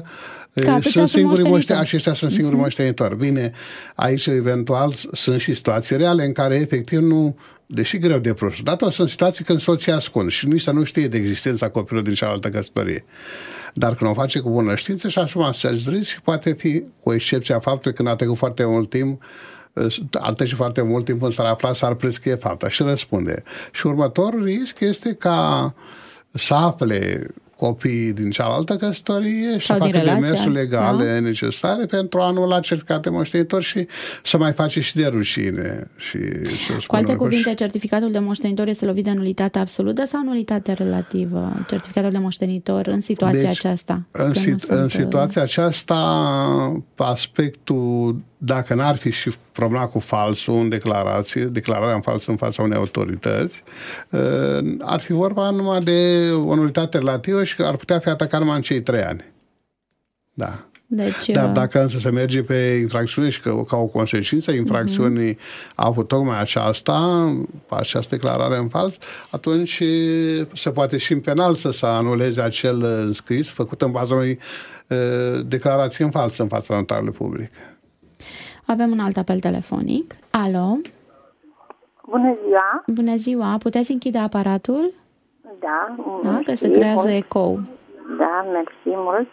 aceștia sunt singuri moștenitori. Bine, aici eventual sunt și situații reale în care efectiv nu, deși greu de prost, dar tot sunt situații când soția ascunde și nici să nu știe de existența copilului din cealaltă căsătorie. Dar când o face cu bună știință și asuma acest risc, și poate fi o excepție a faptului când a trecut foarte mult timp, foarte mult timp în s-ar afla, s-ar prescrie fapta și răspunde. Și următorul risc este ca să afle copiii din cealaltă căsătorie și să facă demersuri legale necesare pentru a anula certificatul de moștenitor și să mai face și de rușine. Cu alte cuvinte, certificatul de moștenitor este lovit de nulitate absolută sau nulitate relativă? Certificatul de moștenitor în situația aceasta? În situația aceasta, aspectul, dacă n-ar fi și problema cu falsul în declararea în fals în fața unei autorități, ar fi vorba numai de o nulitate relativă și ar putea fi atacat numai în cei 3 ani. Da. Deci, dar dacă însă se merge pe infracțiune și ca o consecință infracțiunii a avut tocmai această declarare în fals, atunci se poate și în penal să se anuleze acel înscris făcut în baza unei declarații în fals în fața notarului public. Avem un alt apel telefonic. Alo? Bună ziua! Bună ziua! Puteți închide aparatul? Da, că se creează ecou. Da, mersi mult.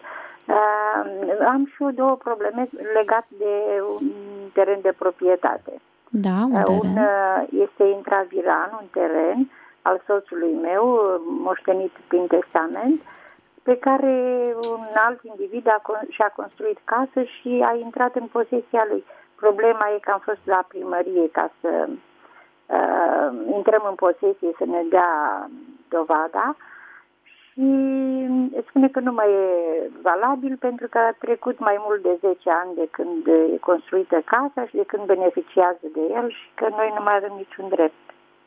Am și eu 2 probleme legate de un teren de proprietate. Da, un teren. Este intraviran, un teren al soțului meu, moștenit prin testament, pe care un alt individ și-a construit casă și a intrat în posesia lui. Problema e că am fost la primărie ca să intrăm în posesie, să ne dea dovada și spune că nu mai e valabil pentru că a trecut mai mult de 10 ani de când e construită casa și de când beneficiază de el și că noi nu mai avem niciun drept.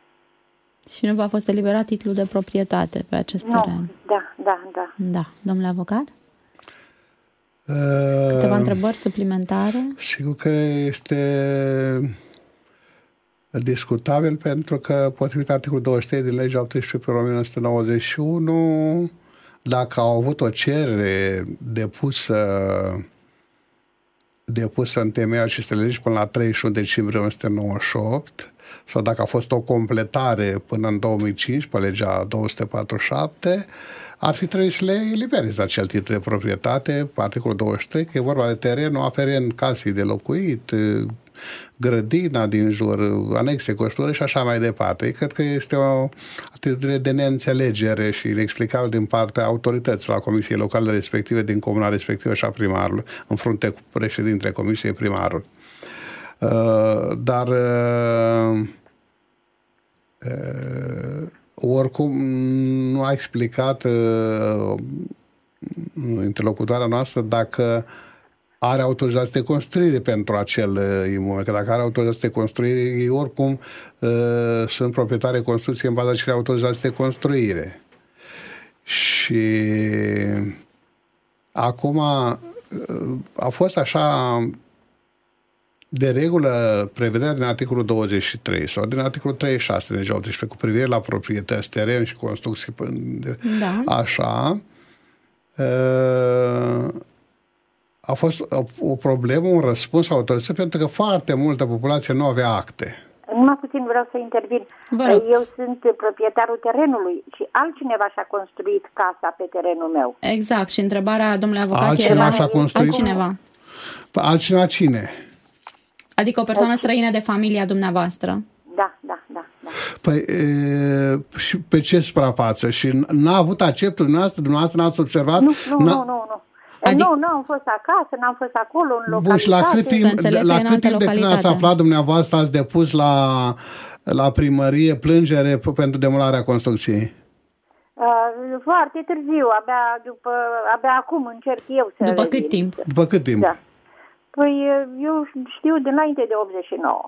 Și nu v-a fost eliberat titlul de proprietate pe acest teren? Da. Domnule avocat? Câteva întrebări suplimentare? Sigur că este discutabil pentru că, potrivit articolul 23 din legea 18/1991, dacă au avut o cerere depusă în temeiul acestei legi până la 31 decembrie 1998, sau dacă a fost o completare până în 2005 pe legea 247, ar fi trebuit să le elibereze acel titlu de proprietate, articolul 23, că e vorba de terenul aferent casei de locuit, grădina din jur, anexe gospodării și așa mai departe. Cred că este o atitudine de neînțelegere și inexplicabil din partea autorităților, a comisiei locale respective, din comuna respectivă și a primarului, în frunte cu președintele comisiei, primarul. Dar oricum nu a explicat interlocutoarea noastră dacă are autorizație de construire pentru acel imobil. Că dacă are autorizație de construire, ei oricum sunt proprietari de construcție în baza acelei autorizații de construire. Și acum a fost așa de regulă prevederea din articolul 23 sau din articolul 36 legea 18 cu privire la proprietăți, teren și construcții, așa, a fost o problemă, un răspuns autorității, pentru că foarte multă populație nu avea acte. Numai puțin vreau să intervin. Eu sunt proprietarul terenului și altcineva și-a construit casa pe terenul meu. Exact. Și întrebarea, domnule avocat, altcineva și-a construit? Altcineva. Altcineva cine? Adică o persoană străină de familia dumneavoastră. Da. Păi, și pe ce suprafață? Și n-a avut acceptul dumneavoastră n-ați observat? Nu. Adică... Nu am fost acasă, n-am fost acolo, în localitate. Bun, și la cât timp de când ați aflat dumneavoastră ați depus la primărie plângere pentru demolarea construcției? Foarte târziu, abia acum încerc eu să După cât timp? După cât timp? Da. Păi eu știu dinainte de 89.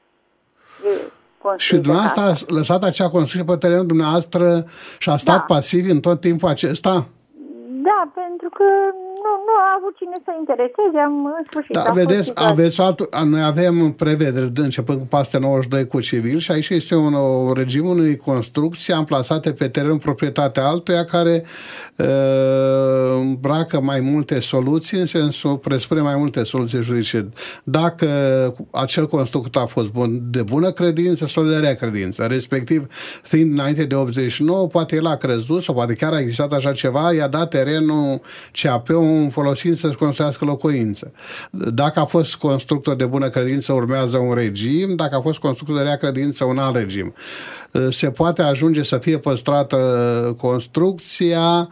Și dumneavoastră a lăsat acea construcție pe terenul dumneavoastră și a stat pasiv în tot timpul acesta? Da, pentru că nu a avut cine să intereseze, în sfârșit. Da, vedeți, noi avem prevederi începând cu peste 92 cu civil și aici este un regim unei construcții amplasate pe teren proprietatea altuia care îmbracă mai multe soluții, în sensul presupune mai multe soluții juridice. Dacă acel constructor a fost de bună credință sau de rea credință, respectiv fiind înainte de 89, poate el a crezut sau poate chiar a existat așa ceva, i-a dat terenul CAP-ul în folosință să-și construiască locuință. Dacă a fost constructor de bună credință, urmează un regim, dacă a fost constructor de rea credință, un alt regim. Se poate ajunge să fie păstrată construcția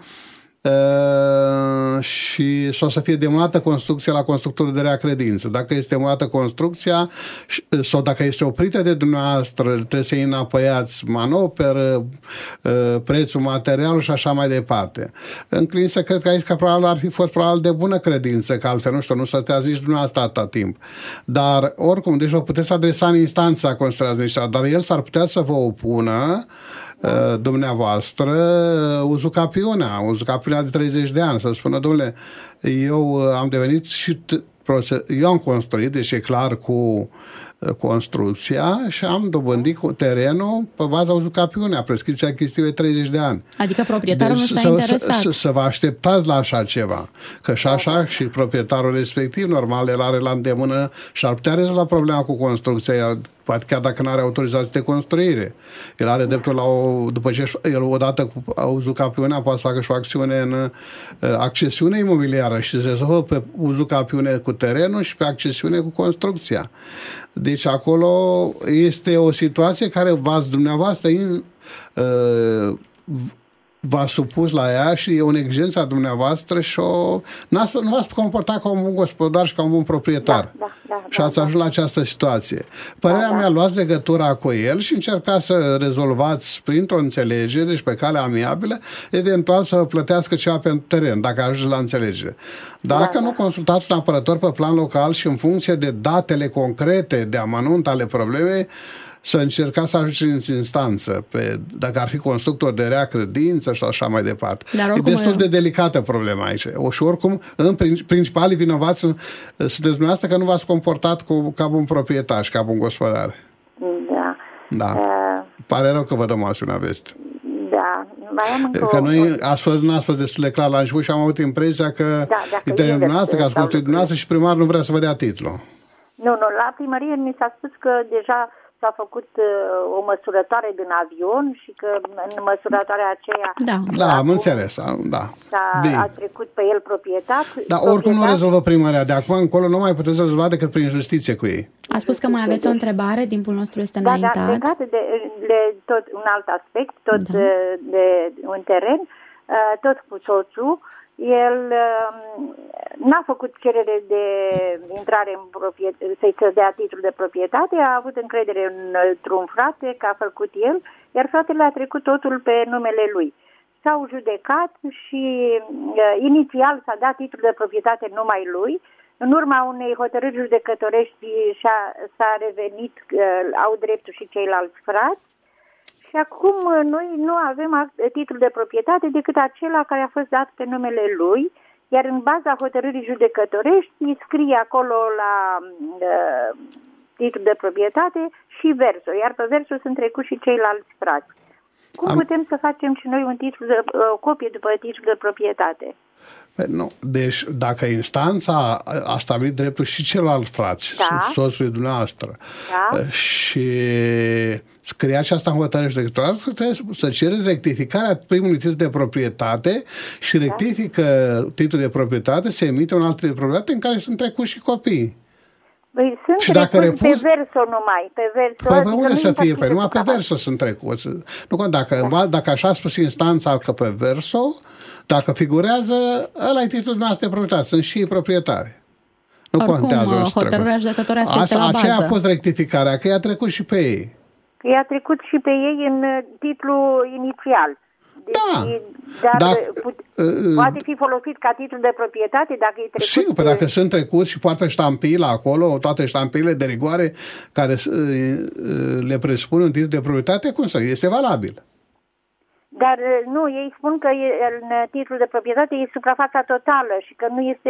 sau să fie demolată construcția la constructorul de rea credință. Dacă este demolată construcția sau dacă este oprită de dumneavoastră, trebuie să-i înapoiați manoperă, prețul material și așa mai departe. Înclin să cred că aici că probabil ar fi fost probabil de bună credință, că altfel nu stăteați nici dumneavoastră atâta timp. Dar oricum, deci vă puteți adresa în instanța considerați, dar el s-ar putea să vă opună dumneavoastră uzucapiunea de 30 de ani, să spună, domnule, eu am devenit și eu am construit, deci e clar cu construcția și am dobândit cu terenul pe baza uzucapiunea, prescripția chestii de 30 de ani. Adică proprietarul nu s-a interesat. Să vă așteptați la așa ceva. Că și așa și proprietarul respectiv, normal, el are la îndemână și ar putea rezolva problema cu construcția, poate chiar dacă nu are autorizație de construire. El are dreptul după ce el odată cu uzucapiunea poate să facă și o acțiune în accesiune imobiliară și se rezolvă pe uzucapiune cu terenul și pe accesiune cu construcția. Deci acolo este o situație care dumneavoastră v-a supus la ea și e o neglijență a dumneavoastră și nu v-ați comportat ca un bun gospodar și ca un bun proprietar. Și ați ajuns la această situație. Părerea mea, luați legătura cu el și încercați să rezolvați printr-o înțelegere, deci pe cale amiabilă, eventual să vă plătească ceva pentru teren, dacă ajungeți la înțelegere. Dacă nu, consultați un apărător pe plan local și în funcție de datele concrete, de amănunt ale problemei, să încercați să ajungeți în instanță, dacă ar fi constructor de rea credință și așa mai departe. E destul de delicată problema aici. Și oricum, în principalii vinovați sunteți dumneavoastră că nu v-ați comportat ca un proprietar și ca un gospodar. Da. Pare rău că vă dăm asemenea veste. Da. Că noi n-ați fost destul de clar la început și am avut impresia că terenul dumneavoastră, că ați construit dumneavoastră și primarul nu vrea să vă dea titlul. Nu, la primărie mi s-a spus că deja s-a făcut o măsurătoare din avion și că în măsurătoarea aceea... Da, am înțeles, da. A trecut pe el proprietat. Dar oricum nu rezolvă primăria. De acum încolo nu mai puteți rezolva decât prin justiție cu ei. A spus că mai aveți o întrebare, timpul nostru este înaintat. Da, legat de tot un alt aspect, tot de un teren, tot cu soțul. El n-a făcut cerere de intrare în să-i dea titlul de proprietate, a avut încredere într-un frate, că a făcut el, iar fratele a trecut totul pe numele lui. S-au judecat și inițial s-a dat titlul de proprietate numai lui. În urma unei hotărâri judecătorești s-a revenit, au dreptul și ceilalți frați. Și acum noi nu avem titlul de proprietate decât acela care a fost dat pe numele lui, iar în baza hotărârii judecătorești scrie acolo la titlul de proprietate și versul, iar pe versul sunt trecuți și ceilalți frați. Cum putem să facem și noi o copie după titlul de proprietate? Păi nu. Deci, dacă instanța a stabilit dreptul și celălalt frați, soțului dumneavoastră, și scrie aceasta în hotărâre judecătoare, trebuie să cereți rectificarea primului titlu de proprietate și rectifică titlul de proprietate, se emite un alt titlu de proprietate în care sunt trecuți și copiii. Păi sunt și dacă trecuți pe verso numai, pe verso. Păi unde să fie? Păi numai pe verso sunt trecuți. Nu, dacă așa a spus instanța că pe verso, dacă figurează, ăla e titlul noastră de proprietate, sunt și proprietari. Nu oricum, contează hotărârea judecătorească este la bază. Aceea a fost rectificarea, că i-a trecut și pe ei. Că i-a trecut și pe ei în titlul inițial. Deci, dar poate fi folosit ca titlu de proprietate dacă e trecut... Sigur, că dacă sunt trecuți și poartă ștampila acolo, toate ștampile de rigoare care le presupun un titlu de proprietate, cum să este valabil. Dar nu, ei spun că în titlul de proprietate e suprafața totală și că nu este...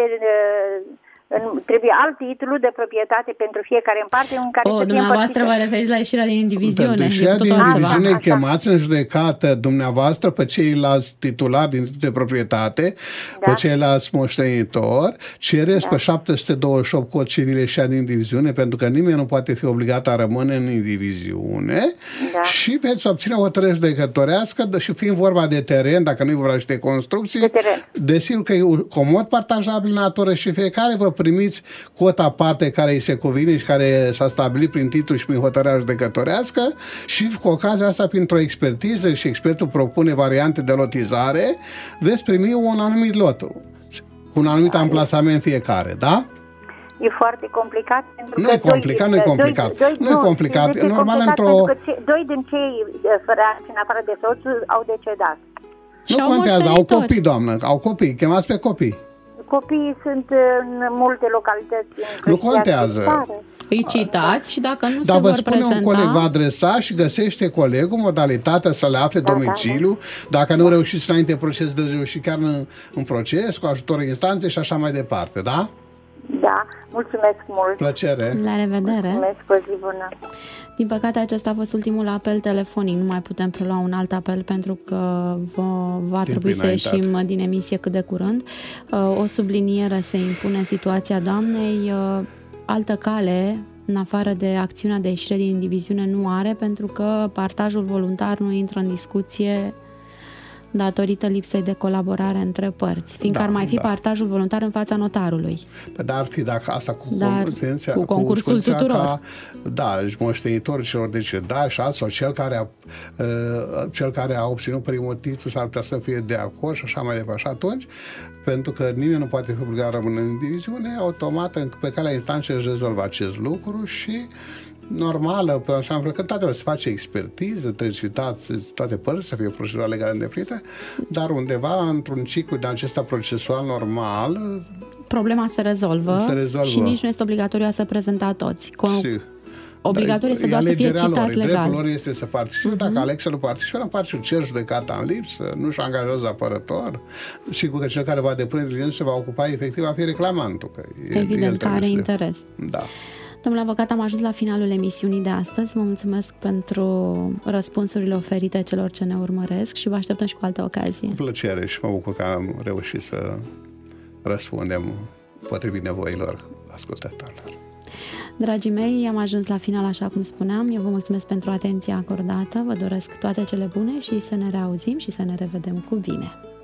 trebuie alt titlu de proprietate pentru fiecare în parte în care să fie dumneavoastră vă referiți la ieșirea din diviziune. De ieșirea din diviziune chemați în judecată dumneavoastră pe ceilalți titulari din titlul de proprietate, pe ceilalți moștenitori, cereți pe 728 cod civil ieșirea din diviziune, pentru că nimeni nu poate fi obligat a rămâne în diviziune și veți obține o hotărâre judecătorească și fiind vorba de teren, dacă nu e vorba de construcții, desigur că e comod partajabil în natură și fiecare vă primiți cota parte care îi se cuvine și care s-a stabilit prin titlu și prin hotărârea judecătorească și cu ocazia asta, printr-o expertiză și expertul propune variante de lotizare, veți primi un anumit lot, cu un anumit amplasament fiecare, da? E foarte complicat. Nu e complicat, nu e complicat. Nu e complicat. E normal într-o... Doi din cei fărați în afară de soțul au decedat. Nu contează, au copii, doamnă, au copii, chemați pe copii. Copiii sunt în multe localități. Nu contează. Îi citați și dacă nu se vor prezenta... Dar vă spune un coleg, va adresa și găsește colegul modalitatea să le afle domiciliu. Dacă nu reușiți înainte proces, de reuși chiar în proces, cu ajutorul instanței și așa mai departe, da? Da, mulțumesc mult. Plăcere. La revedere. Mulțumesc, o zi bună. Din păcate, acesta a fost ultimul apel telefonic. Nu mai putem prelua un alt apel pentru că va trebui să ieșim din emisie cât de curând. O subliniere se impune în situația doamnei. Altă cale, în afară de acțiunea de ieșire din diviziune, nu are, pentru că partajul voluntar nu intră în discuție datorită lipsei de colaborare între părți, fiindcă ar mai fi partajul voluntar în fața notarului. Dar ar fi, dacă asta cu concursul tuturor. Moștenitorul celor decedați sau cel care a obținut primul titlu s-ar putea să fie de acord și așa mai departe. Și atunci, pentru că nimeni nu poate fi obligat să rămână în diviziune, automat pe calea instanței își rezolvă acest lucru și normală, așa am că se face expertiză, trebuie citați toate părți, să fie procedura legală îndeplinită, dar undeva într-un ciclu de acesta procesual normal problema se rezolvă și nici nu este obligatoriu să prezenta toți. Obligatoriu este doar să fie citați legal. Dreptul lor este să participe. Dacă aleg să nu participe, nu participe, cer judecata în lipsă, nu-și angajează apărător. Sigur că cel care va depune diligență se va ocupa efectiv, va fi reclamantul. Evident că are interes. Da. Domnule avocat, am ajuns la finalul emisiunii de astăzi. Vă mulțumesc pentru răspunsurile oferite celor ce ne urmăresc și vă așteptăm și cu altă ocazie. Cu plăcere și mă bucur că am reușit să răspundem potrivit nevoilor ascultătorilor. Dragii mei, am ajuns la final, așa cum spuneam. Eu vă mulțumesc pentru atenția acordată. Vă doresc toate cele bune și să ne reauzim și să ne revedem cu bine.